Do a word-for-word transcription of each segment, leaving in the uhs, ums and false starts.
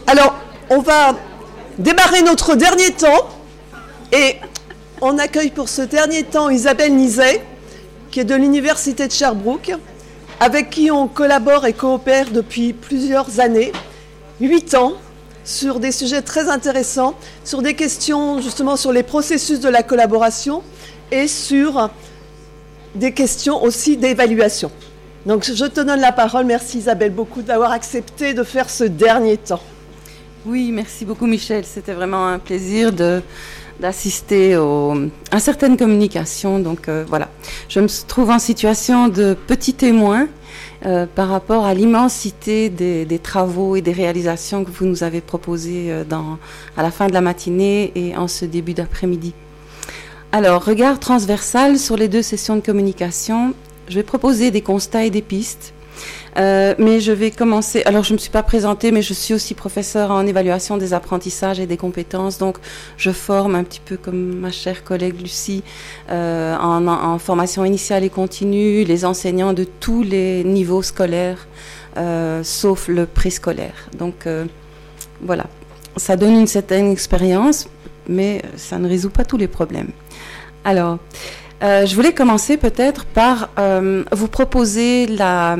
Alors, on va démarrer notre dernier temps et on accueille pour ce dernier temps Isabelle Nizet, qui est de l'Université de Sherbrooke, avec qui on collabore et coopère depuis plusieurs années, huit ans, sur des sujets très intéressants, sur des questions justement sur les processus de la collaboration et sur des questions aussi d'évaluation. Donc je te donne la parole. Merci Isabelle beaucoup d'avoir accepté de faire ce dernier temps. Oui, merci beaucoup Michel. C'était vraiment un plaisir de, d'assister au, à certaines communications. Donc euh, voilà, je me trouve en situation de petit témoin euh, par rapport à l'immensité des, des travaux et des réalisations que vous nous avez proposées euh, dans, à la fin de la matinée et en ce début d'après-midi. Alors, regard transversal sur les deux sessions de communication. Je vais proposer des constats et des pistes. Euh, mais je vais commencer, alors je ne me suis pas présentée, mais je suis aussi professeure en évaluation des apprentissages et des compétences, donc je forme un petit peu comme ma chère collègue Lucie euh, en, en formation initiale et continue, les enseignants de tous les niveaux scolaires, euh, sauf le préscolaire. Donc euh, voilà, ça donne une certaine expérience, mais ça ne résout pas tous les problèmes. Alors, euh, je voulais commencer peut-être par euh, vous proposer la...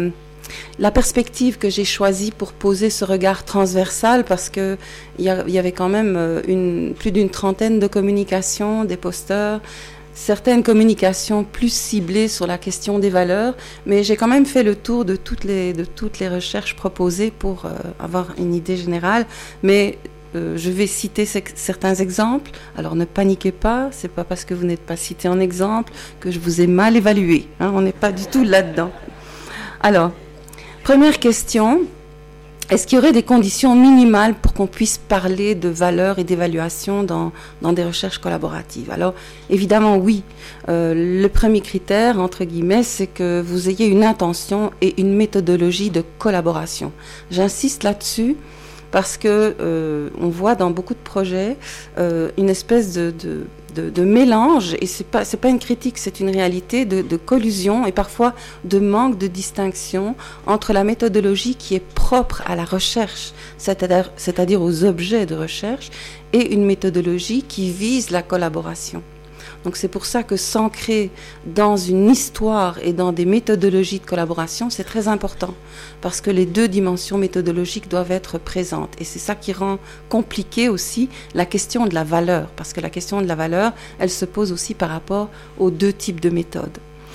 La perspective que j'ai choisie pour poser ce regard transversal, parce que il y, y avait quand même une, plus d'une trentaine de communications, des posters, certaines communications plus ciblées sur la question des valeurs, mais j'ai quand même fait le tour de toutes les, de toutes les recherches proposées pour euh, avoir une idée générale, mais euh, je vais citer c- certains exemples. Alors ne paniquez pas, c'est pas parce que vous n'êtes pas cité en exemple que je vous ai mal évalué, hein, on n'est pas du tout là-dedans. Alors, première question, est-ce qu'il y aurait des conditions minimales pour qu'on puisse parler de valeurs et d'évaluation dans, dans des recherches collaboratives? Alors, évidemment, oui. Euh, le premier critère, entre guillemets, c'est que vous ayez une intention et une méthodologie de collaboration. J'insiste là-dessus parce que euh, on voit dans beaucoup de projets euh, une espèce de... de De, de mélange, et c'est pas, c'est pas une critique, c'est une réalité de, de collusion et parfois de manque de distinction entre la méthodologie qui est propre à la recherche, c'est-à-dire, c'est-à-dire aux objets de recherche, et une méthodologie qui vise la collaboration. Donc c'est pour ça que s'ancrer dans une histoire et dans des méthodologies de collaboration, c'est très important, parce que les deux dimensions méthodologiques doivent être présentes. Et c'est ça qui rend compliqué aussi la question de la valeur, parce que la question de la valeur, elle se pose aussi par rapport aux deux types de méthodes.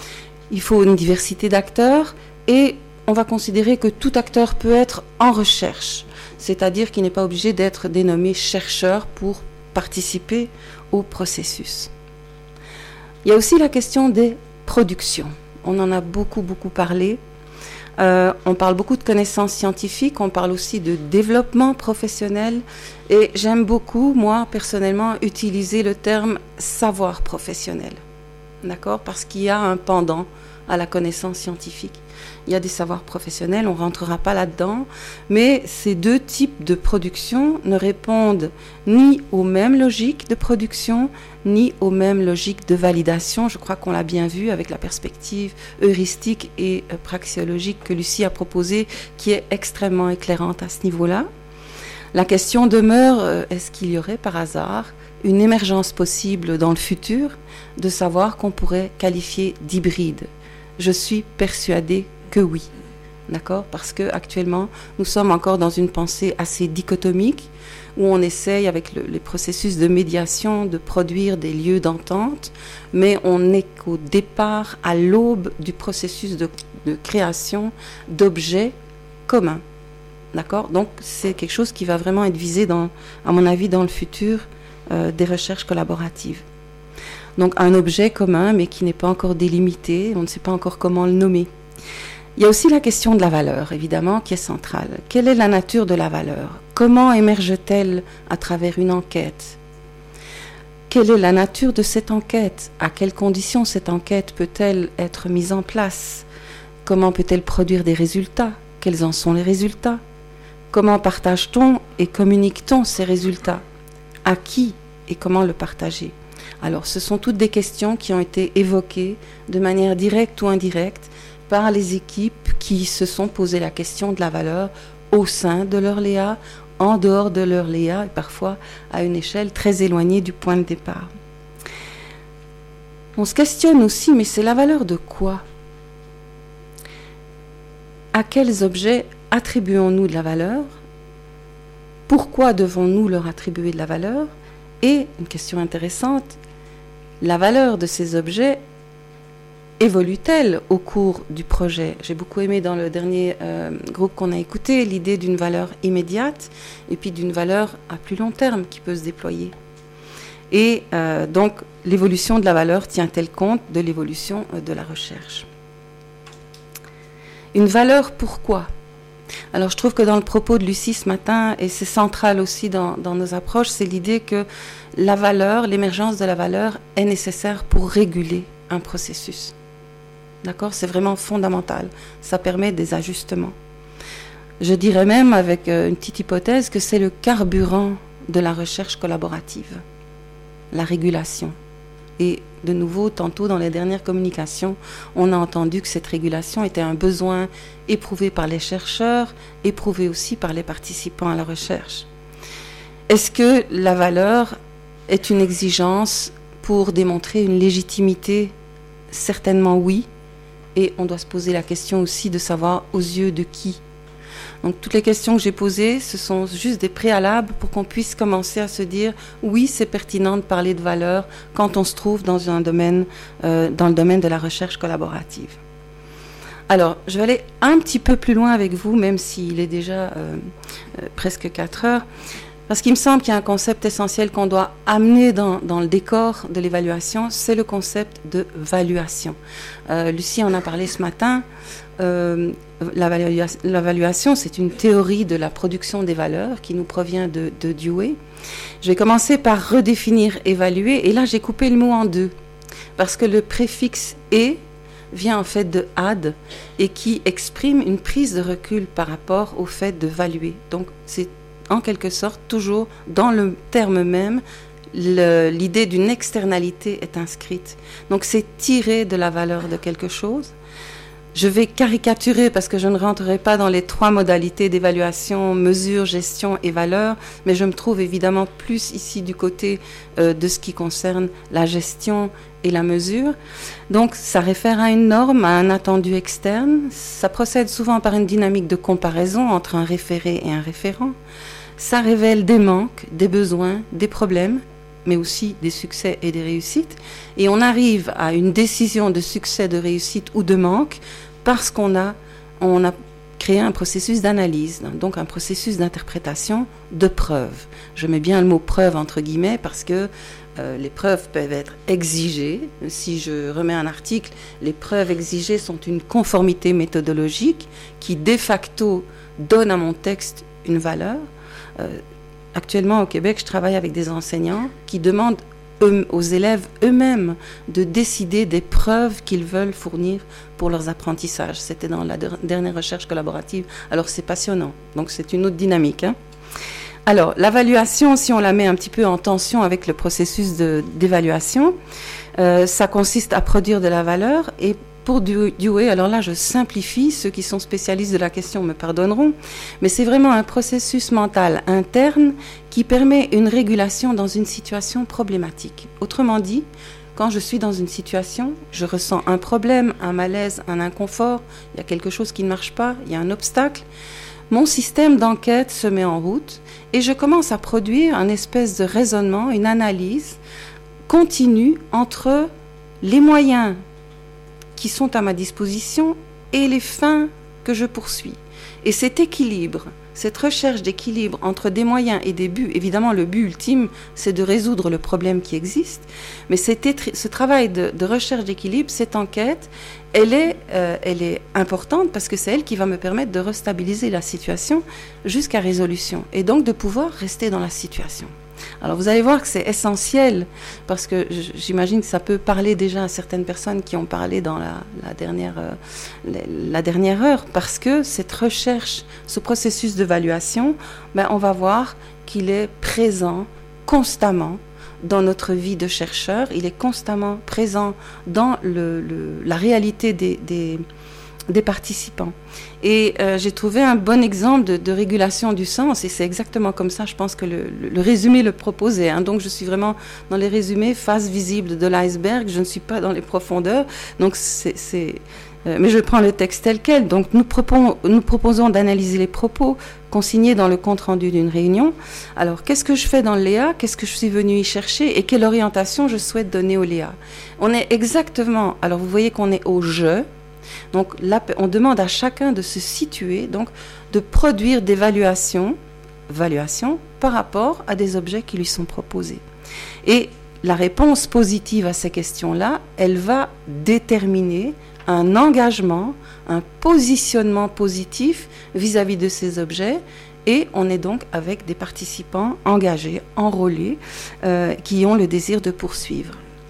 Il faut une diversité d'acteurs, et on va considérer que tout acteur peut être en recherche, c'est-à-dire qu'il n'est pas obligé d'être dénommé chercheur pour participer au processus. Il y a aussi la question des productions. On en a beaucoup, beaucoup parlé. Euh, on parle beaucoup de connaissances scientifiques, on parle aussi de développement professionnel. Et j'aime beaucoup, moi, personnellement, utiliser le terme savoir professionnel. D'accord ? Parce qu'il y a un pendant à la connaissance scientifique. Il y a des savoirs professionnels, on ne rentrera pas là-dedans, mais ces deux types de production ne répondent ni aux mêmes logiques de production, ni aux mêmes logiques de validation. Je crois qu'on l'a bien vu avec la perspective heuristique et euh, praxéologique que Lucie a proposée, qui est extrêmement éclairante à ce niveau-là. La question demeure, euh, est-ce qu'il y aurait par hasard une émergence possible dans le futur de savoir qu'on pourrait qualifier d'hybride ? Je suis persuadée que oui, d'accord ? Parce qu'actuellement, nous sommes encore dans une pensée assez dichotomique, où on essaye, avec le, les processus de médiation, de produire des lieux d'entente, mais on n'est qu'au départ, à l'aube du processus de, de création d'objets communs, d'accord ? Donc, c'est quelque chose qui va vraiment être visé, dans, à mon avis, dans le futur euh, des recherches collaboratives. Donc, un objet commun, mais qui n'est pas encore délimité, on ne sait pas encore comment le nommer. Il y a aussi la question de la valeur, évidemment, qui est centrale. Quelle est la nature de la valeur ? Comment émerge-t-elle à travers une enquête ? Quelle est la nature de cette enquête ? À quelles conditions cette enquête peut-elle être mise en place ? Comment peut-elle produire des résultats ? Quels en sont les résultats ? Comment partage-t-on et communique-t-on ces résultats ? À qui et comment le partager ? Alors, ce sont toutes des questions qui ont été évoquées de manière directe ou indirecte par les équipes qui se sont posé la question de la valeur au sein de leur L E A, en dehors de leur léa et parfois à une échelle très éloignée du point de départ. On se questionne aussi, mais c'est la valeur de quoi? À quels objets attribuons-nous de la valeur? Pourquoi devons-nous leur attribuer de la valeur? Et, une question intéressante, la valeur de ces objets évolue-t-elle au cours du projet? J'ai beaucoup aimé dans le dernier euh, groupe qu'on a écouté l'idée d'une valeur immédiate et puis d'une valeur à plus long terme qui peut se déployer. Et euh, donc, l'évolution de la valeur tient-elle compte de l'évolution euh, de la recherche? Une valeur pourquoi? Alors, je trouve que dans le propos de Lucie ce matin, et c'est central aussi dans, dans nos approches, c'est l'idée que la valeur, l'émergence de la valeur est nécessaire pour réguler un processus. D'accord? C'est vraiment fondamental. Ça permet des ajustements. Je dirais même, avec une petite hypothèse, que c'est le carburant de la recherche collaborative, la régulation. Et de nouveau, tantôt dans les dernières communications, on a entendu que cette régulation était un besoin éprouvé par les chercheurs, éprouvé aussi par les participants à la recherche. Est-ce que la valeur est une exigence pour démontrer une légitimité? Certainement oui. Et on doit se poser la question aussi de savoir aux yeux de qui. Donc toutes les questions que j'ai posées, ce sont juste des préalables pour qu'on puisse commencer à se dire oui, c'est pertinent de parler de valeur quand on se trouve dans un domaine, euh, dans le domaine de la recherche collaborative. Alors, je vais aller un petit peu plus loin avec vous, même s'il est déjà euh, euh, presque quatre heures, parce qu'il me semble qu'il y a un concept essentiel qu'on doit amener dans, dans le décor de l'évaluation, c'est le concept de valuation. Euh, Lucie en a parlé ce matin. Euh, L'évaluation, c'est une théorie de la production des valeurs qui nous provient de, de Dewey. Je vais commencer par redéfinir évaluer, et là j'ai coupé le mot en deux, parce que le préfixe « et » vient en fait de « ad » et qui exprime une prise de recul par rapport au fait de valuer. Donc c'est en quelque sorte toujours dans le terme même, le, l'idée d'une externalité est inscrite. Donc c'est tirer de la valeur de quelque chose. Je vais caricaturer parce que je ne rentrerai pas dans les trois modalités d'évaluation, mesure, gestion et valeur, mais je me trouve évidemment plus ici du côté euh, de ce qui concerne la gestion et la mesure. Donc ça réfère à une norme, à un attendu externe. Ça procède souvent par une dynamique de comparaison entre un référé et un référent. Ça révèle des manques, des besoins, des problèmes, mais aussi des succès et des réussites. Et on arrive à une décision de succès, de réussite ou de manque parce qu'on a, on a créé un processus d'analyse, donc un processus d'interprétation de preuve. Je mets bien le mot preuve entre guillemets parce que euh, les preuves peuvent être exigées. Si je remets un article, les preuves exigées sont une conformité méthodologique qui de facto donne à mon texte une valeur. Euh, Actuellement, au Québec, je travaille avec des enseignants qui demandent eux, aux élèves eux-mêmes de décider des preuves qu'ils veulent fournir pour leurs apprentissages. C'était dans la de- dernière recherche collaborative. Alors, c'est passionnant. Donc, c'est une autre dynamique. Hein. Alors, l'évaluation, si on la met un petit peu en tension avec le processus de, d'évaluation, euh, ça consiste à produire de la valeur et pour Dewey, alors là je simplifie, ceux qui sont spécialistes de la question me pardonneront, mais c'est vraiment un processus mental interne qui permet une régulation dans une situation problématique. Autrement dit, quand je suis dans une situation, je ressens un problème, un malaise, un inconfort, il y a quelque chose qui ne marche pas, il y a un obstacle, mon système d'enquête se met en route et je commence à produire un espèce de raisonnement, une analyse continue entre les moyens qui sont à ma disposition et les fins que je poursuis. Et cet équilibre, cette recherche d'équilibre entre des moyens et des buts, évidemment le but ultime c'est de résoudre le problème qui existe, mais cet, ce travail de, de recherche d'équilibre, cette enquête, elle est, euh, elle est importante parce que c'est elle qui va me permettre de restabiliser la situation jusqu'à résolution et donc de pouvoir rester dans la situation. Alors vous allez voir que c'est essentiel parce que j'imagine que ça peut parler déjà à certaines personnes qui ont parlé dans la, la, dernière, euh, la, la dernière heure parce que cette recherche, ce processus d'évaluation, ben, on va voir qu'il est présent constamment dans notre vie de chercheur, il est constamment présent dans le, le, la réalité des, des, des participants. Et euh, j'ai trouvé un bon exemple de, de régulation du sens, et c'est exactement comme ça, je pense que le, le, le résumé le proposait. Hein. Donc je suis vraiment dans les résumés, face visible de l'iceberg, je ne suis pas dans les profondeurs. Donc c'est, c'est, euh, mais je prends le texte tel quel. Donc nous, propos, nous proposons d'analyser les propos consignés dans le compte-rendu d'une réunion. Alors qu'est-ce que je fais dans le L E A? Qu'est-ce que je suis venue y chercher? Et quelle orientation je souhaite donner au L E A? On est exactement, alors vous voyez qu'on est au « je ». Donc là, on demande à chacun de se situer, donc de produire des évaluations, évaluations par rapport à des objets qui lui sont proposés. Et la réponse positive à ces questions-là, elle va déterminer un engagement, un positionnement positif vis-à-vis de ces objets. Et on est donc avec des participants engagés, enrôlés, euh, qui ont le désir de poursuivre.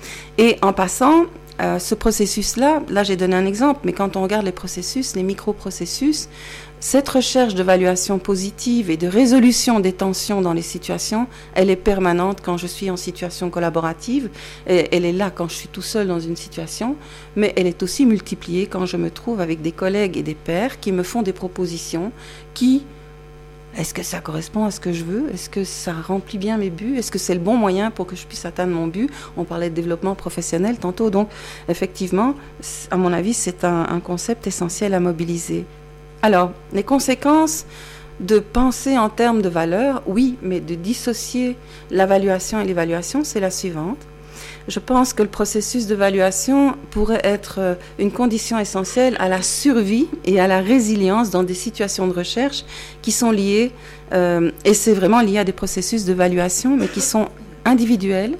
Et en passant, Euh, ce processus-là, là j'ai donné un exemple, mais quand on regarde les processus, les micro-processus, cette recherche d'évaluation positive et de résolution des tensions dans les situations, elle est permanente quand je suis en situation collaborative, et elle est là quand je suis tout seul dans une situation, mais elle est aussi multipliée quand je me trouve avec des collègues et des pairs qui me font des propositions qui... Est-ce que ça correspond à ce que je veux? Est-ce que ça remplit bien mes buts? Est-ce que c'est le bon moyen pour que je puisse atteindre mon but? On parlait de développement professionnel tantôt. Donc, effectivement, à mon avis, c'est un, un concept essentiel à mobiliser. Alors, les conséquences de penser en termes de valeur, oui, mais de dissocier l'évaluation et l'évaluation, c'est la suivante. Je pense que le processus d'évaluation pourrait être une condition essentielle à la survie et à la résilience dans des situations de recherche qui sont liées, euh, et c'est vraiment lié à des processus d'évaluation, mais qui sont individuels.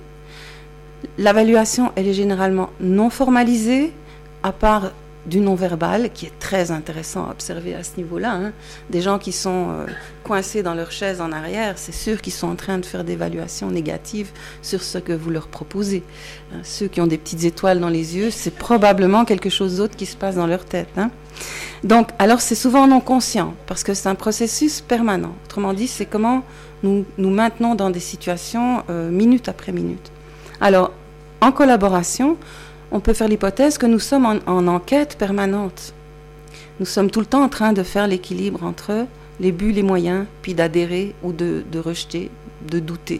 L'évaluation, elle est généralement non formalisée, à part du non-verbal, qui est très intéressant à observer à ce niveau-là. Hein. Des gens qui sont euh, coincés dans leur chaise en arrière, c'est sûr qu'ils sont en train de faire des évaluations négatives sur ce que vous leur proposez. Hein. Ceux qui ont des petites étoiles dans les yeux, c'est probablement quelque chose d'autre qui se passe dans leur tête. Hein. Donc, alors c'est souvent non conscient, parce que c'est un processus permanent. Autrement dit, c'est comment nous nous maintenons dans des situations euh, minute après minute. Alors, en collaboration, on peut faire l'hypothèse que nous sommes en, en enquête permanente. Nous sommes tout le temps en train de faire l'équilibre entre les buts, les moyens, puis d'adhérer ou de, de rejeter, de douter.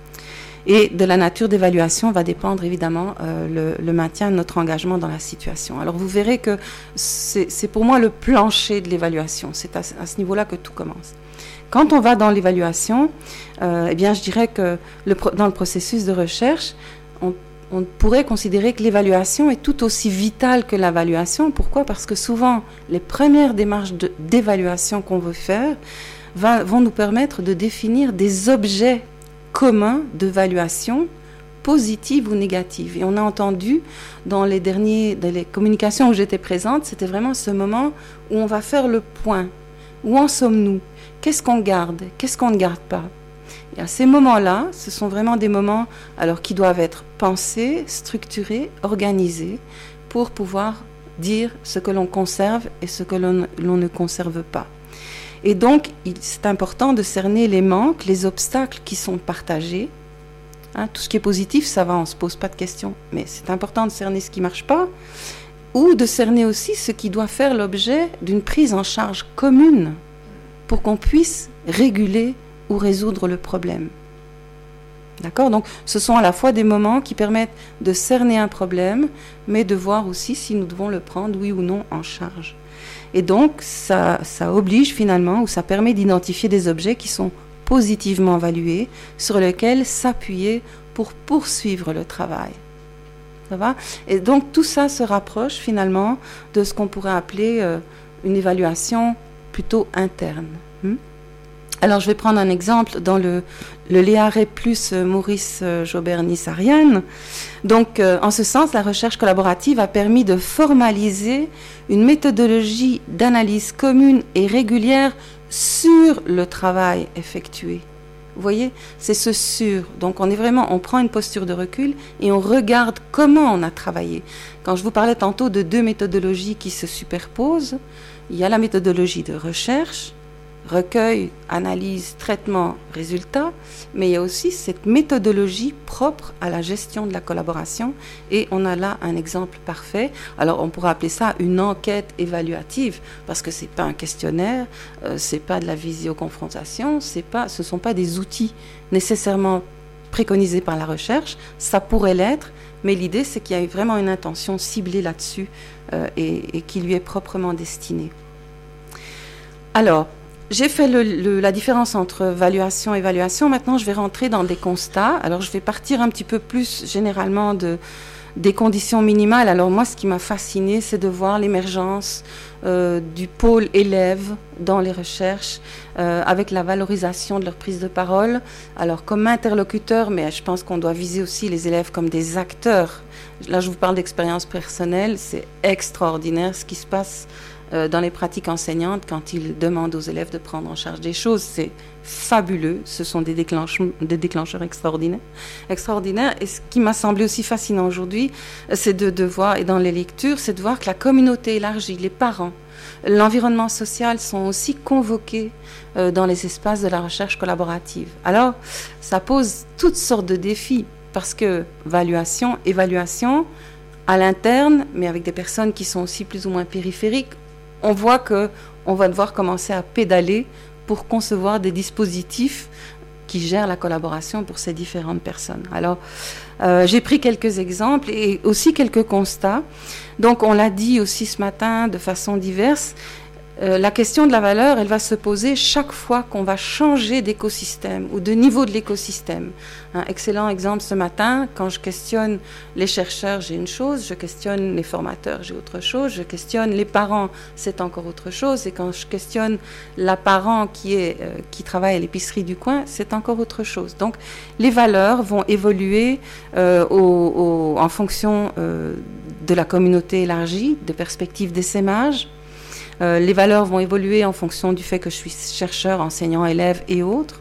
Et de la nature d'évaluation va dépendre évidemment euh, le, le maintien de notre engagement dans la situation. Alors vous verrez que c'est, c'est pour moi le plancher de l'évaluation. C'est à, à ce niveau-là que tout commence. Quand on va dans l'évaluation, euh, eh bien je dirais que le, dans le processus de recherche, on On pourrait considérer que l'évaluation est tout aussi vitale que l'évaluation. Pourquoi? Parce que souvent, les premières démarches de, d'évaluation qu'on veut faire va, vont nous permettre de définir des objets communs d'évaluation, positive ou négative. Et on a entendu dans les dernières dans les communications où j'étais présente, c'était vraiment ce moment où on va faire le point. Où en sommes-nous? Qu'est-ce qu'on garde? Qu'est-ce qu'on ne garde pas? Et à ces moments-là, ce sont vraiment des moments alors, qui doivent être pensés, structurés, organisés pour pouvoir dire ce que l'on conserve et ce que l'on, l'on ne conserve pas. Et donc, il, c'est important de cerner les manques, les obstacles qui sont partagés. Hein, tout ce qui est positif, ça va, on ne se pose pas de questions. Mais c'est important de cerner ce qui ne marche pas ou de cerner aussi ce qui doit faire l'objet d'une prise en charge commune pour qu'on puisse réguler ou résoudre le problème. D'accord? Donc, ce sont à la fois des moments qui permettent de cerner un problème, mais de voir aussi si nous devons le prendre, oui ou non, en charge. Et donc, ça, ça oblige finalement, ou ça permet d'identifier des objets qui sont positivement évalués, sur lesquels s'appuyer pour poursuivre le travail. Ça va? Et donc, tout ça se rapproche finalement de ce qu'on pourrait appeler euh, une évaluation plutôt interne. Hmm? Alors, je vais prendre un exemple dans le, le L E A R E plus Maurice Jobernis-Ariane. Donc, euh, en ce sens, la recherche collaborative a permis de formaliser une méthodologie d'analyse commune et régulière sur le travail effectué. Vous voyez, c'est ce sur. Donc, on est vraiment, on prend une posture de recul et on regarde comment on a travaillé. Quand je vous parlais tantôt de deux méthodologies qui se superposent, il y a la méthodologie de recherche recueil, analyse, traitement, résultat, mais il y a aussi cette méthodologie propre à la gestion de la collaboration, et on a là un exemple parfait. Alors on pourrait appeler ça une enquête évaluative, parce que c'est pas un questionnaire, euh, c'est pas de la visioconfrontation, c'est pas, ce sont pas des outils nécessairement préconisés par la recherche, ça pourrait l'être, mais l'idée c'est qu'il y a vraiment une intention ciblée là-dessus euh, et, et qui lui est proprement destinée. Alors, j'ai fait le, le, la différence entre valuation et évaluation. Maintenant, je vais rentrer dans des constats. Alors, je vais partir un petit peu plus généralement de, des conditions minimales. Alors, moi, ce qui m'a fascinée, c'est de voir l'émergence euh, du pôle élève dans les recherches, euh, avec la valorisation de leur prise de parole. Alors, comme interlocuteur, mais je pense qu'on doit viser aussi les élèves comme des acteurs. Là, je vous parle d'expérience personnelle. C'est extraordinaire ce qui se passe dans les pratiques enseignantes, quand ils demandent aux élèves de prendre en charge des choses, c'est fabuleux. Ce sont des, déclenche- des déclencheurs extraordinaires. extraordinaires. Et ce qui m'a semblé aussi fascinant aujourd'hui, c'est de, de voir, et dans les lectures, c'est de voir que la communauté élargie, les parents, l'environnement social sont aussi convoqués euh, dans les espaces de la recherche collaborative. Alors, ça pose toutes sortes de défis, parce que valuation, évaluation, à l'interne, mais avec des personnes qui sont aussi plus ou moins périphériques, on voit qu'on va devoir commencer à pédaler pour concevoir des dispositifs qui gèrent la collaboration pour ces différentes personnes. Alors, euh, j'ai pris quelques exemples et aussi quelques constats. Donc, on l'a dit aussi ce matin de façon diverse, euh, la question de la valeur, elle va se poser chaque fois qu'on va changer d'écosystème ou de niveau de l'écosystème. Un excellent exemple ce matin, quand je questionne les chercheurs, j'ai une chose, je questionne les formateurs, j'ai autre chose, je questionne les parents, c'est encore autre chose, et quand je questionne la parent qui, est, euh, qui travaille à l'épicerie du coin, c'est encore autre chose. Donc, les valeurs vont évoluer euh, au, au, en fonction euh, de la communauté élargie, de perspectives d'essaimage. Euh, les valeurs vont évoluer en fonction du fait que je suis chercheur, enseignant, élève et autres.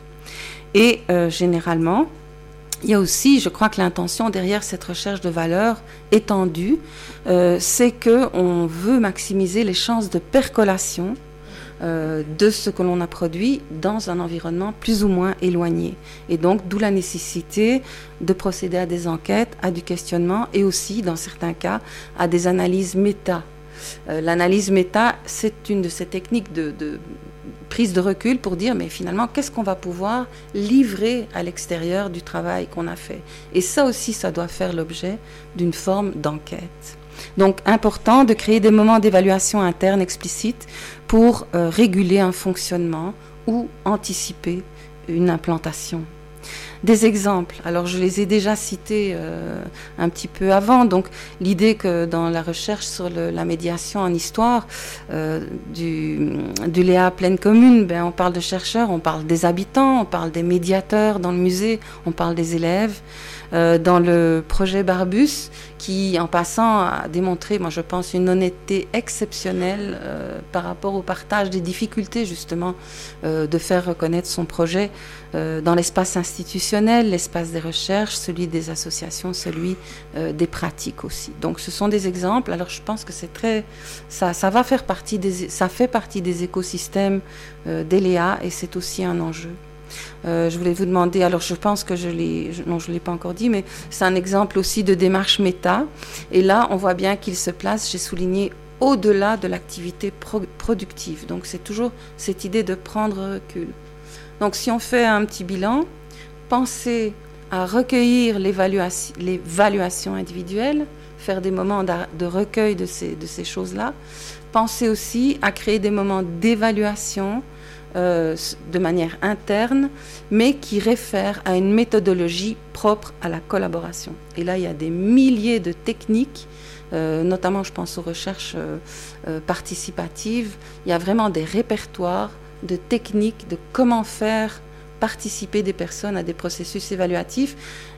Et euh, généralement, il y a aussi, je crois que l'intention derrière cette recherche de valeurs étendue, euh, c'est qu'on veut maximiser les chances de percolation euh, de ce que l'on a produit dans un environnement plus ou moins éloigné. Et donc, d'où la nécessité de procéder à des enquêtes, à du questionnement et aussi, dans certains cas, à des analyses méta. Euh, l'analyse méta, c'est une de ces techniques de, de prise de recul pour dire, mais finalement, qu'est-ce qu'on va pouvoir livrer à l'extérieur du travail qu'on a fait? Et ça aussi, ça doit faire l'objet d'une forme d'enquête. Donc, important de créer des moments d'évaluation interne explicites pour euh, réguler un fonctionnement ou anticiper une implantation. Des exemples, alors je les ai déjà cités euh, un petit peu avant, donc l'idée que dans la recherche sur le, la médiation en histoire euh, du, du Léa Pleine Commune, ben, on parle de chercheurs, on parle des habitants, on parle des médiateurs dans le musée, on parle des élèves. Euh, dans le projet Barbus, qui en passant a démontré, moi je pense, une honnêteté exceptionnelle euh, par rapport au partage des difficultés justement euh, de faire reconnaître son projet euh, dans l'espace institutionnel, l'espace des recherches, celui des associations, celui euh, des pratiques aussi. Donc ce sont des exemples. Alors je pense que c'est très, ça, ça va faire partie des, ça fait partie des écosystèmes euh, d'E L E A et c'est aussi un enjeu. Euh, je voulais vous demander, alors je pense que je l'ai, non je ne l'ai pas encore dit, mais c'est un exemple aussi de démarche méta. Et là, on voit bien qu'il se place, j'ai souligné, au-delà de l'activité pro- productive. Donc c'est toujours cette idée de prendre recul. Donc si on fait un petit bilan, pensez à recueillir l'évaluation, l'évaluation individuelle, faire des moments de recueil de ces, de ces choses-là. Pensez aussi à créer des moments d'évaluation Euh, de manière interne, mais qui réfère à une méthodologie propre à la collaboration. Et là, il y a des milliers de techniques, euh, notamment je pense aux recherches euh, euh, participatives. Il y a vraiment des répertoires de techniques de comment faire participer des personnes à des processus évaluatifs,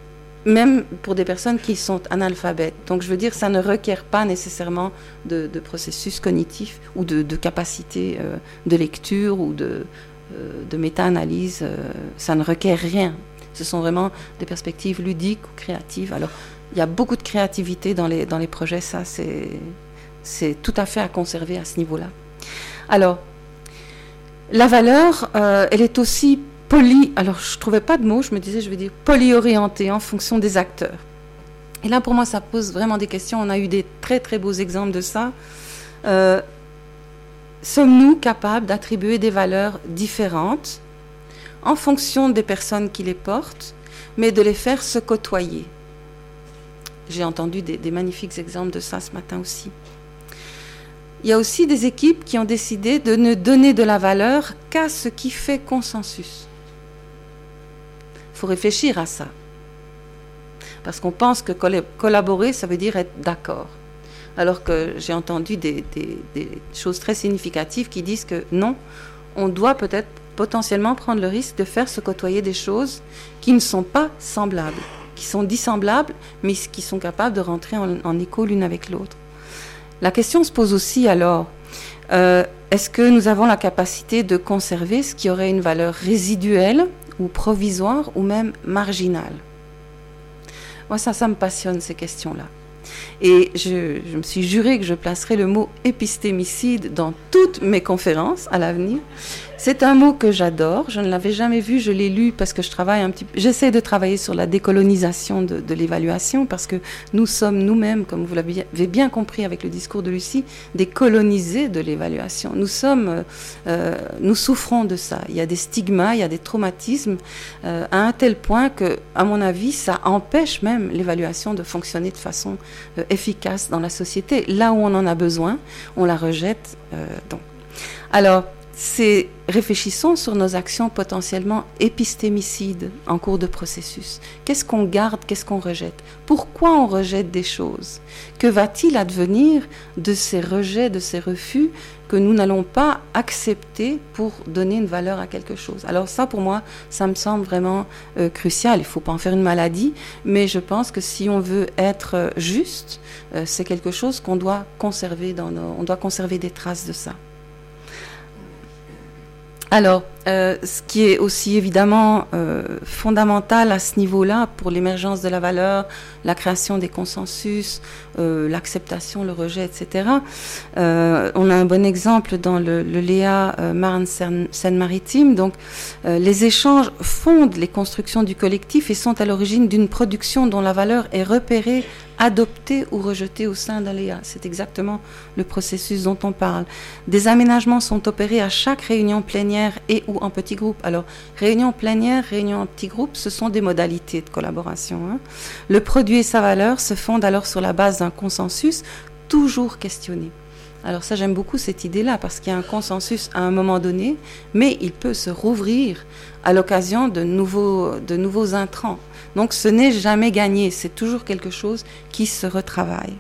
même pour des personnes qui sont analphabètes. Donc je veux dire, ça ne requiert pas nécessairement de, de processus cognitif ou de, de capacité euh, de lecture ou de, euh, de méta-analyse. Euh, ça ne requiert rien. Ce sont vraiment des perspectives ludiques ou créatives. Alors, il y a beaucoup de créativité dans les, dans les projets. Ça, c'est, c'est tout à fait à conserver à ce niveau-là. Alors, La valeur, euh, elle est aussi poly... Alors, je ne trouvais pas de mots, je me disais, je vais dire polyorientée en fonction des acteurs. Et là, pour moi, ça pose vraiment des questions. On a eu des très, très beaux exemples de ça. Euh, sommes-nous capables d'attribuer des valeurs différentes en fonction des personnes qui les portent, mais de les faire se côtoyer? J'ai entendu des, des magnifiques exemples de ça ce matin aussi. Il y a aussi des équipes qui ont décidé de ne donner de la valeur qu'à ce qui fait consensus. Il faut réfléchir à ça. Parce qu'on pense que collaborer, ça veut dire être d'accord. Alors que j'ai entendu des, des, des choses très significatives qui disent que non, on doit peut-être potentiellement prendre le risque de faire se côtoyer des choses qui ne sont pas semblables, qui sont dissemblables, mais qui sont capables de rentrer en, en écho l'une avec l'autre. La question se pose aussi alors, euh, est-ce que nous avons la capacité de conserver ce qui aurait une valeur résiduelle ou provisoire ou même marginale? Moi, ça, ça me passionne, ces questions-là. Et je, je me suis juré que je placerais le mot épistémicide dans toutes mes conférences à l'avenir. C'est un mot que j'adore, je ne l'avais jamais vu, je l'ai lu parce que je travaille un petit peu, j'essaie de travailler sur la décolonisation de, de l'évaluation parce que nous sommes nous-mêmes, comme vous l'avez bien compris avec le discours de Lucie, des colonisés de l'évaluation. Nous sommes, euh, nous souffrons de ça. Il y a des stigmas, il y a des traumatismes euh, à un tel point que, à mon avis, ça empêche même l'évaluation de fonctionner de façon euh, efficace dans la société. Là où on en a besoin, on la rejette. Euh, donc. Alors, c'est réfléchissons sur nos actions potentiellement épistémicides en cours de processus. Qu'est-ce qu'on garde, qu'est-ce qu'on rejette? Pourquoi on rejette des choses? Que va-t-il advenir de ces rejets, de ces refus que nous n'allons pas accepter pour donner une valeur à quelque chose? Alors ça, pour moi, ça me semble vraiment euh, crucial. Il ne faut pas en faire une maladie, mais je pense que si on veut être euh, juste, euh, c'est quelque chose qu'on doit conserver dans nos, on doit conserver des traces de ça. Alors, euh, ce qui est aussi évidemment euh, fondamental à ce niveau-là pour l'émergence de la valeur, la création des consensus, euh, l'acceptation, le rejet, et cetera. Euh, on a un bon exemple dans le, le Léa euh, Marne-Seine-Maritime. Donc, euh, les échanges fondent les constructions du collectif et sont à l'origine d'une production dont la valeur est repérée, adopté ou rejeté au sein d'un Léa. C'est exactement le processus dont on parle. Des aménagements sont opérés à chaque réunion plénière et ou en petit groupe. Alors, réunion plénière, réunion en petit groupe, ce sont des modalités de collaboration. Hein. Le produit et sa valeur se fondent alors sur la base d'un consensus toujours questionné. Alors ça, j'aime beaucoup cette idée-là, parce qu'il y a un consensus à un moment donné, mais il peut se rouvrir à l'occasion de nouveaux, de nouveaux intrants. Donc ce n'est jamais gagné, c'est toujours quelque chose qui se retravaille.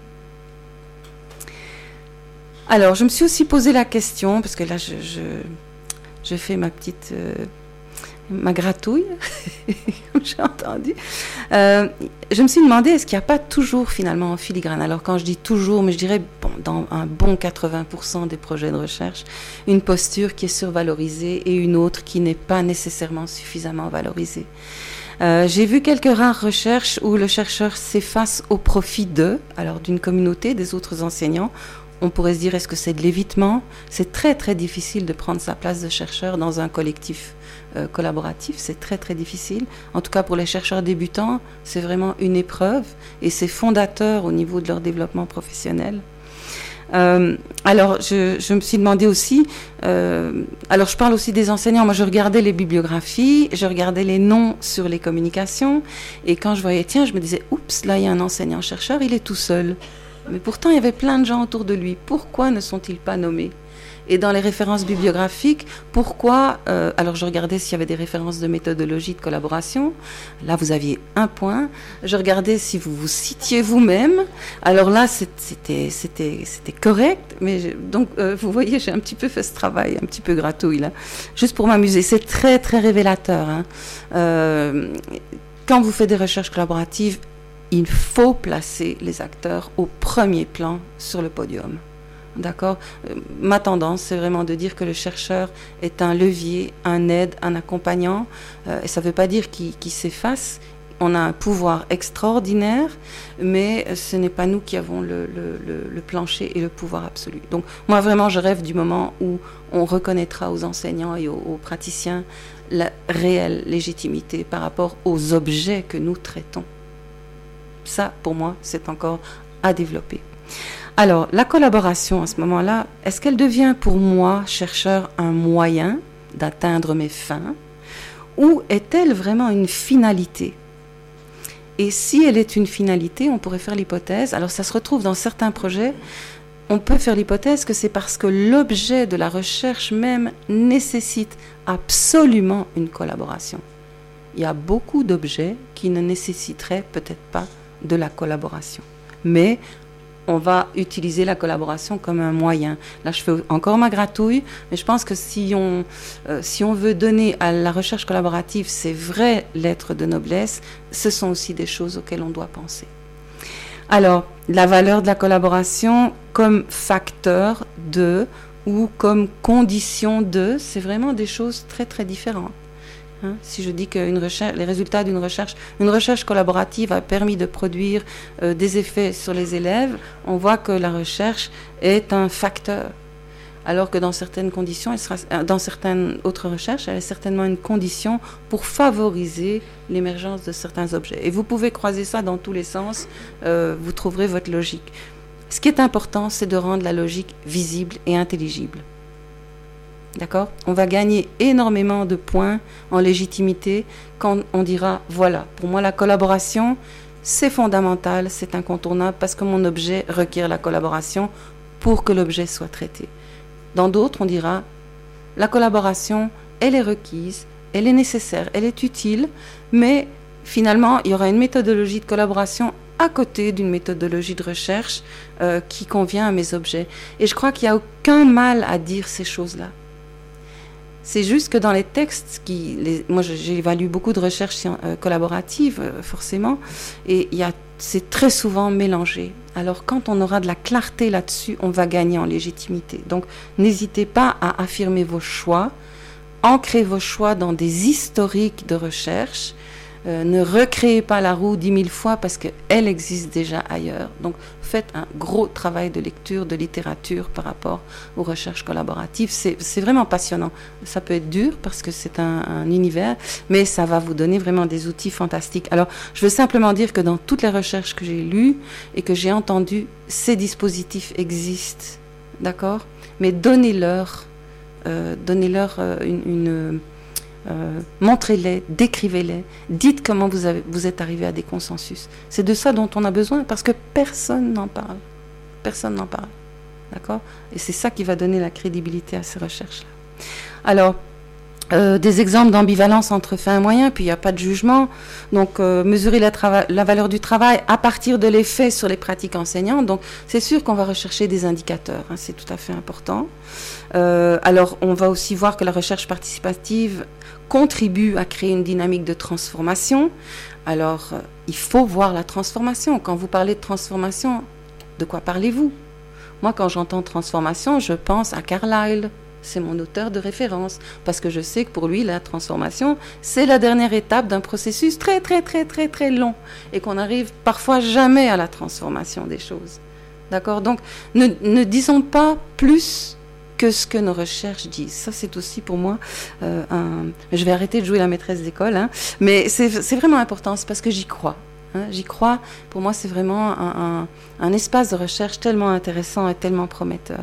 Alors, je me suis aussi posé la question, parce que là, je, je, je fais ma petite... Euh, ma gratouille, comme j'ai entendu. Euh, je me suis demandé, est-ce qu'il n'y a pas toujours finalement en filigrane, alors quand je dis toujours, mais je dirais bon, dans un bon quatre-vingts pour cent des projets de recherche, une posture qui est survalorisée et une autre qui n'est pas nécessairement suffisamment valorisée. Euh, j'ai vu quelques rares recherches où le chercheur s'efface au profit d'eux, alors d'une communauté, des autres enseignants. On pourrait se dire, est-ce que c'est de l'évitement? C'est très très difficile de prendre sa place de chercheur dans un collectif euh, collaboratif, c'est très très difficile. En tout cas pour les chercheurs débutants, c'est vraiment une épreuve et c'est fondateur au niveau de leur développement professionnel. Euh, alors je, je me suis demandé aussi, euh, alors je parle aussi des enseignants, moi je regardais les bibliographies, je regardais les noms sur les communications et quand je voyais, tiens, je me disais, oups, là il y a un enseignant-chercheur, il est tout seul. Mais pourtant, il y avait plein de gens autour de lui. Pourquoi ne sont-ils pas nommés? Et dans les références bibliographiques, pourquoi euh, alors, je regardais s'il y avait des références de méthodologie de collaboration. Là, vous aviez un point. Je regardais si vous vous citiez vous-même. Alors là, c'était, c'était, c'était correct. Mais je, donc, euh, vous voyez, j'ai un petit peu fait ce travail, un petit peu gratouille, là, juste pour m'amuser. C'est très, très révélateur. Hein. Euh, quand vous faites des recherches collaboratives, il faut placer les acteurs au premier plan sur le podium. D'accord ? euh, Ma tendance, c'est vraiment de dire que le chercheur est un levier, un aide, un accompagnant. Euh, et ça ne veut pas dire qu'il, qu'il s'efface. on a un pouvoir extraordinaire, mais ce n'est pas nous qui avons le, le, le, le plancher et le pouvoir absolu. Donc moi vraiment je rêve du moment où on reconnaîtra aux enseignants et aux, aux praticiens la réelle légitimité par rapport aux objets que nous traitons. Ça, pour moi, c'est encore à développer. Alors, la collaboration à ce moment-là, est-ce qu'elle devient pour moi, chercheur, un moyen d'atteindre mes fins, ou est-elle vraiment une finalité ? Et si elle est une finalité, on pourrait faire l'hypothèse, alors ça se retrouve dans certains projets, on peut faire l'hypothèse que c'est parce que l'objet de la recherche même nécessite absolument une collaboration. Il y a beaucoup d'objets qui ne nécessiteraient peut-être pas de la collaboration. Mais on va utiliser la collaboration comme un moyen. Là, je fais encore ma gratouille, mais je pense que si on, euh, si on veut donner à la recherche collaborative ses vraies lettres de noblesse, ce sont aussi des choses auxquelles on doit penser. Alors, la valeur de la collaboration comme facteur de ou comme condition de, c'est vraiment des choses très très différentes. Hein, si je dis que une recherche, les résultats d'une recherche, une recherche collaborative a permis de produire euh, des effets sur les élèves, on voit que la recherche est un facteur. Alors que dans certaines conditions, elle sera, dans certaines autres recherches, elle est certainement une condition pour favoriser l'émergence de certains objets. Et vous pouvez croiser ça dans tous les sens, euh, vous trouverez votre logique. Ce qui est important, c'est de rendre la logique visible et intelligible. D'accord ? On va gagner énormément de points en légitimité quand on dira, voilà, pour moi la collaboration, c'est fondamental, c'est incontournable parce que mon objet requiert la collaboration pour que l'objet soit traité. Dans d'autres, on dira, la collaboration, elle est requise, elle est nécessaire, elle est utile, mais finalement, il y aura une méthodologie de collaboration à côté d'une méthodologie de recherche euh, qui convient à mes objets. Et je crois qu'il n'y a aucun mal à dire ces choses-là. C'est juste que dans les textes, qui, les, moi j'évalue beaucoup de recherches euh, collaboratives, euh, forcément, et il y a, c'est très souvent mélangé. Alors quand on aura de la clarté là-dessus, on va gagner en légitimité. Donc n'hésitez pas à affirmer vos choix, ancrez vos choix dans des historiques de recherche, euh, ne recréez pas la roue dix mille fois parce qu'elle existe déjà ailleurs. Donc faites un gros travail de lecture, de littérature par rapport aux recherches collaboratives. C'est, c'est vraiment passionnant. Ça peut être dur parce que c'est un, un univers, mais ça va vous donner vraiment des outils fantastiques. Alors, je veux simplement dire que dans toutes les recherches que j'ai lues et que j'ai entendues, ces dispositifs existent, d'accord ? Mais donnez-leur, euh, donnez-leur euh, une... une Euh, montrez-les, décrivez-les, dites comment vous, avez, vous êtes arrivé à des consensus. C'est de ça dont on a besoin parce que personne n'en parle. Personne n'en parle. D'accord ? Et c'est ça qui va donner la crédibilité à ces recherches-là. Alors, euh, des exemples d'ambivalence entre fin et moyen, puis il n'y a pas de jugement. Donc, euh, mesurer la, trava- la valeur du travail à partir de l'effet sur les pratiques enseignantes. Donc, c'est sûr qu'on va rechercher des indicateurs. Hein, c'est tout à fait important. Euh, alors, on va aussi voir que la recherche participative contribue à créer une dynamique de transformation. Alors, euh, il faut voir la transformation. Quand vous parlez de transformation, de quoi parlez-vous ? Moi, quand j'entends transformation, je pense à Carlyle. C'est mon auteur de référence, parce que je sais que pour lui, la transformation, c'est la dernière étape d'un processus très, très, très, très, très long, et qu'on n'arrive parfois jamais à la transformation des choses. D'accord ? Donc, ne, ne disons pas plus que ce que nos recherches disent. Ça, c'est aussi pour moi euh, un... Je vais arrêter de jouer la maîtresse d'école, hein, mais c'est, c'est vraiment important, c'est parce que j'y crois. Hein, j'y crois. Pour moi, c'est vraiment un, un, un espace de recherche tellement intéressant et tellement prometteur.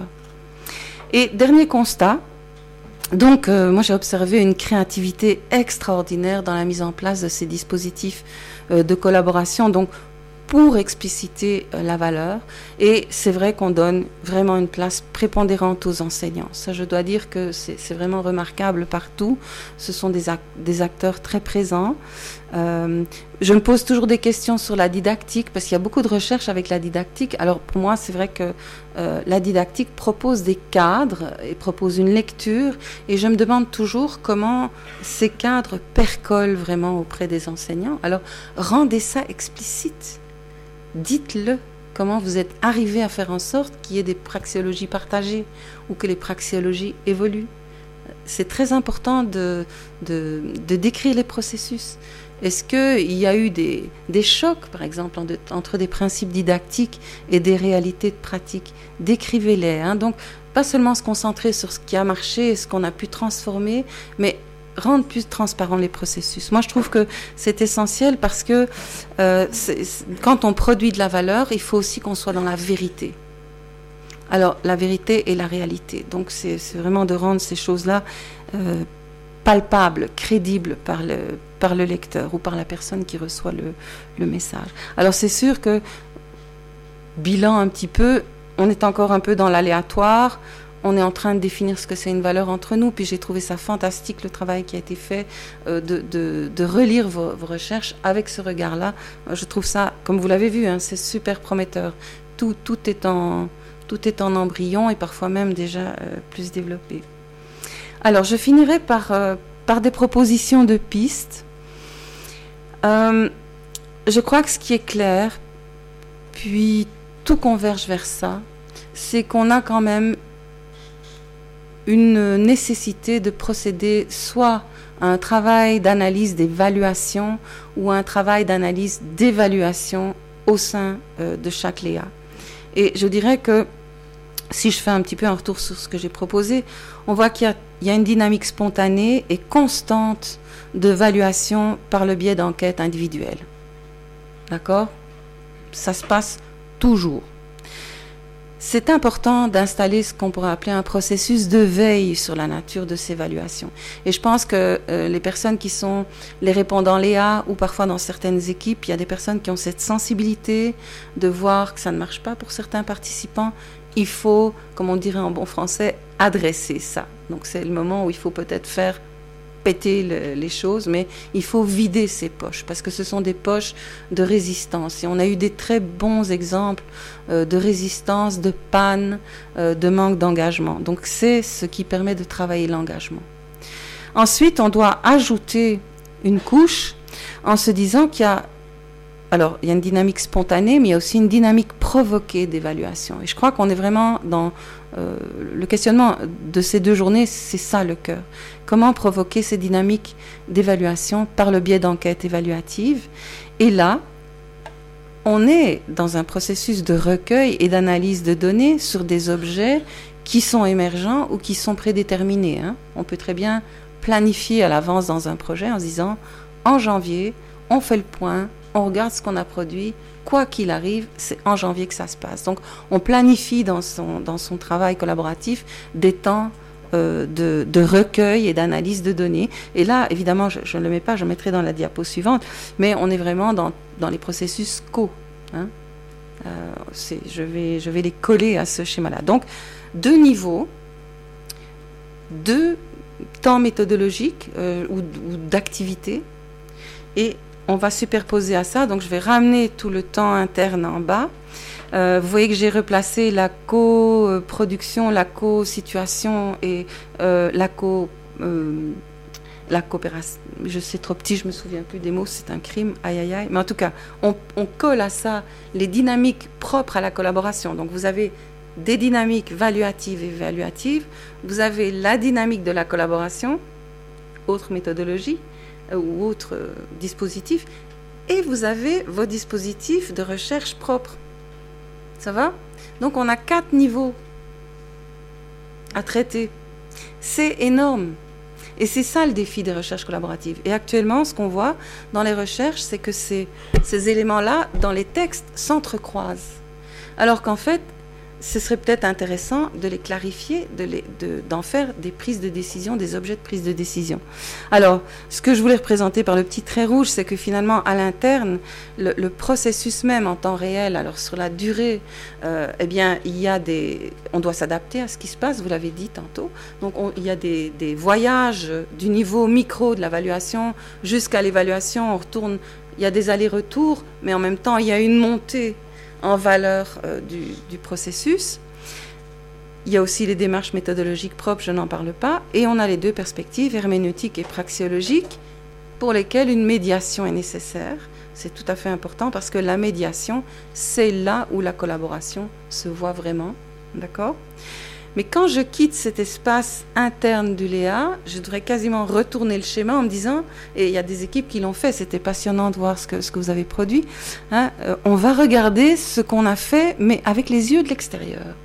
Et dernier constat, donc euh, moi j'ai observé une créativité extraordinaire dans la mise en place de ces dispositifs euh, de collaboration, donc pour expliciter euh, la valeur. Et c'est vrai qu'on donne vraiment une place prépondérante aux enseignants. Ça, je dois dire que c'est, c'est vraiment remarquable partout. Ce sont des, ac- des acteurs très présents. Euh, je me pose toujours des questions sur la didactique, parce qu'il y a beaucoup de recherches avec la didactique. Alors pour moi, c'est vrai que euh, la didactique propose des cadres et propose une lecture, et je me demande toujours comment ces cadres percolent vraiment auprès des enseignants. Alors rendez ça explicite. Dites-le, comment vous êtes arrivé à faire en sorte qu'il y ait des praxéologies partagées ou que les praxéologies évoluent. c'est très important de, de, de décrire les processus. Est-ce qu'il y a eu des, des chocs, par exemple, en de, entre des principes didactiques et des réalités de pratique? Décrivez-les. Hein. Donc, pas seulement se concentrer sur ce qui a marché et ce qu'on a pu transformer, mais rendre plus transparents les processus. Moi, je trouve que c'est essentiel parce que euh, c'est, c'est, quand on produit de la valeur, il faut aussi qu'on soit dans la vérité. Alors, la vérité et la réalité. Donc, c'est, c'est vraiment de rendre ces choses-là euh, palpables, crédibles par le, par le lecteur ou par la personne qui reçoit le, le message. Alors, c'est sûr que, bilan un petit peu, on est encore un peu dans l'aléatoire. On est en train de définir ce que c'est une valeur entre nous. Puis j'ai trouvé ça fantastique, le travail qui a été fait, euh, de, de, de relire vos, vos recherches avec ce regard-là. Je trouve ça, comme vous l'avez vu, hein, c'est super prometteur. Tout, tout, est en, tout est en embryon et parfois même déjà euh, plus développé. Alors, je finirai par, euh, par des propositions de pistes. Euh, je crois que ce qui est clair, puis tout converge vers ça, c'est qu'on a quand même une nécessité de procéder soit à un travail d'analyse d'évaluation ou à un travail d'analyse d'évaluation au sein euh, de chaque Léa. Et je dirais que si je fais un petit peu un retour sur ce que j'ai proposé, on voit qu'il y a, il y a une dynamique spontanée et constante d'évaluation par le biais d'enquêtes individuelles. D'accord ? Ça se passe toujours. C'est important d'installer ce qu'on pourrait appeler un processus de veille sur la nature de ces évaluations. Et je pense que euh, les personnes qui sont les répondants Léa ou parfois dans certaines équipes, il y a des personnes qui ont cette sensibilité de voir que ça ne marche pas pour certains participants. Il faut, comme on dirait en bon français, adresser ça. Donc c'est le moment où il faut peut-être faire péter le, les choses, mais il faut vider ces poches, parce que ce sont des poches de résistance. Et on a eu des très bons exemples euh, de résistance, de panne, euh, de manque d'engagement. Donc c'est ce qui permet de travailler l'engagement. Ensuite, on doit ajouter une couche en se disant qu'il y a, alors il y a une dynamique spontanée, mais il y a aussi une dynamique provoquée d'évaluation. Et je crois qu'on est vraiment dans euh, le questionnement de ces deux journées, c'est ça le cœur. Comment provoquer ces dynamiques d'évaluation par le biais d'enquêtes évaluatives. Et là, on est dans un processus de recueil et d'analyse de données sur des objets qui sont émergents ou qui sont prédéterminés. Hein. On peut très bien planifier à l'avance dans un projet en se disant, en janvier, on fait le point, on regarde ce qu'on a produit, quoi qu'il arrive, c'est en janvier que ça se passe. Donc, on planifie dans son, dans son travail collaboratif des temps euh, de, de recueil et d'analyse de données. Et là, évidemment, je ne le mets pas, je le mettrai dans la diapo suivante, mais on est vraiment dans, dans les processus co. Hein. Euh, c'est, je, vais, je vais les coller à ce schéma-là. Donc, deux niveaux, deux temps méthodologiques euh, ou, ou d'activité, et on va superposer à ça, donc je vais ramener tout le temps interne en bas. Euh, vous voyez que j'ai replacé la co-production, la co-situation et euh, la co... Euh, la coopération. Je sais trop petit, je me souviens plus des mots, c'est un crime, aïe aïe aïe. Mais en tout cas, on, on colle à ça les dynamiques propres à la collaboration. Donc vous avez des dynamiques valuatives et évaluatives, vous avez la dynamique de la collaboration, autre méthodologie, ou autres euh, dispositifs, et vous avez vos dispositifs de recherche propres. Ça va ? Donc on a quatre niveaux à traiter. C'est énorme. Et c'est ça le défi des recherches collaboratives. Et actuellement, ce qu'on voit dans les recherches, c'est que ces, ces éléments-là, dans les textes, s'entrecroisent. Alors qu'en fait, ce serait peut-être intéressant de les clarifier, de les, de, d'en faire des prises de décision, des objets de prise de décision. Alors, ce que je voulais représenter par le petit trait rouge, c'est que finalement, à l'interne, le, le processus même en temps réel, alors sur la durée, euh, eh bien, il y a des... On doit s'adapter à ce qui se passe, vous l'avez dit tantôt. Donc, on, il y a des, des voyages du niveau micro de l'évaluation jusqu'à l'évaluation. On retourne, il y a des allers-retours, mais en même temps, il y a une montée en valeur euh, du, du processus. Il y a aussi les démarches méthodologiques propres, je n'en parle pas, et on a les deux perspectives, herméneutique et praxéologique, pour lesquelles une médiation est nécessaire. C'est tout à fait important parce que la médiation, c'est là où la collaboration se voit vraiment, d'accord ? Mais quand je quitte cet espace interne du Léa, je devrais quasiment retourner le schéma en me disant, et il y a des équipes qui l'ont fait, c'était passionnant de voir ce que, ce que vous avez produit, hein, euh, on va regarder ce qu'on a fait, mais avec les yeux de l'extérieur.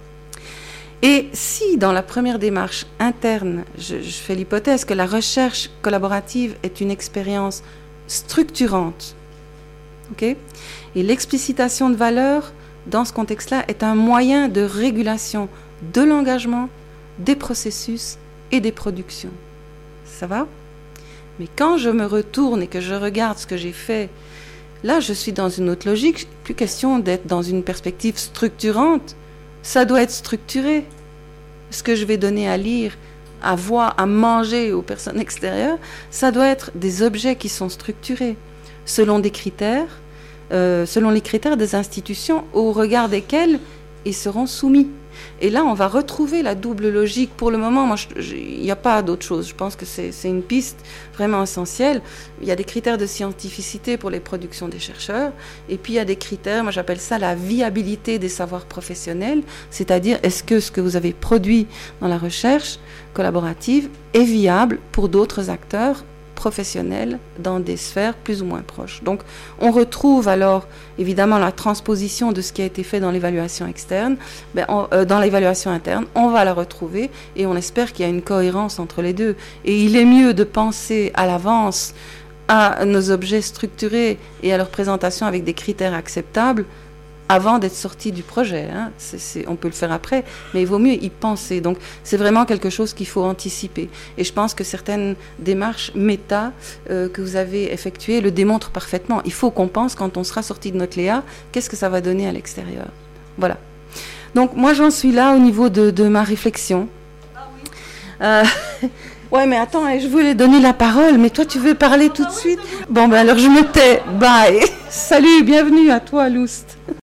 Et si dans la première démarche interne, je, je fais l'hypothèse que la recherche collaborative est une expérience structurante, okay, et l'explicitation de valeurs dans ce contexte-là est un moyen de régulation de l'engagement, des processus et des productions. Ça va ? Mais quand je me retourne et que je regarde ce que j'ai fait, là, je suis dans une autre logique. Plus question d'être dans une perspective structurante. Ça doit être structuré. Ce que je vais donner à lire, à voir, à manger aux personnes extérieures, ça doit être des objets qui sont structurés selon des critères, euh, selon les critères des institutions au regard desquels ils seront soumis. Et là, on va retrouver la double logique. Pour le moment, moi, il n'y a pas d'autre chose. Je pense que c'est, c'est une piste vraiment essentielle. Il y a des critères de scientificité pour les productions des chercheurs. Et puis, il y a des critères, moi j'appelle ça la viabilité des savoirs professionnels. C'est-à-dire, est-ce que ce que vous avez produit dans la recherche collaborative est viable pour d'autres acteurs professionnels dans des sphères plus ou moins proches. Donc, on retrouve alors évidemment la transposition de ce qui a été fait dans l'évaluation externe, ben, on, euh, dans l'évaluation interne, on va la retrouver et on espère qu'il y a une cohérence entre les deux. Et il est mieux de penser à l'avance à nos objets structurés et à leur présentation avec des critères acceptables avant d'être sorti du projet. Hein. C'est, c'est, on peut le faire après, mais il vaut mieux y penser. Donc, c'est vraiment quelque chose qu'il faut anticiper. Et je pense que certaines démarches méta euh, que vous avez effectuées le démontrent parfaitement. Il faut qu'on pense, quand on sera sorti de notre Léa, qu'est-ce que ça va donner à l'extérieur. Voilà. Donc, moi, j'en suis là au niveau de, de ma réflexion. Ah oui. Euh, ouais, mais attends, je voulais donner la parole, mais toi, tu veux parler tout de suite ? Bon, ben alors, je me tais. Bye. Salut, bienvenue à toi, Loust.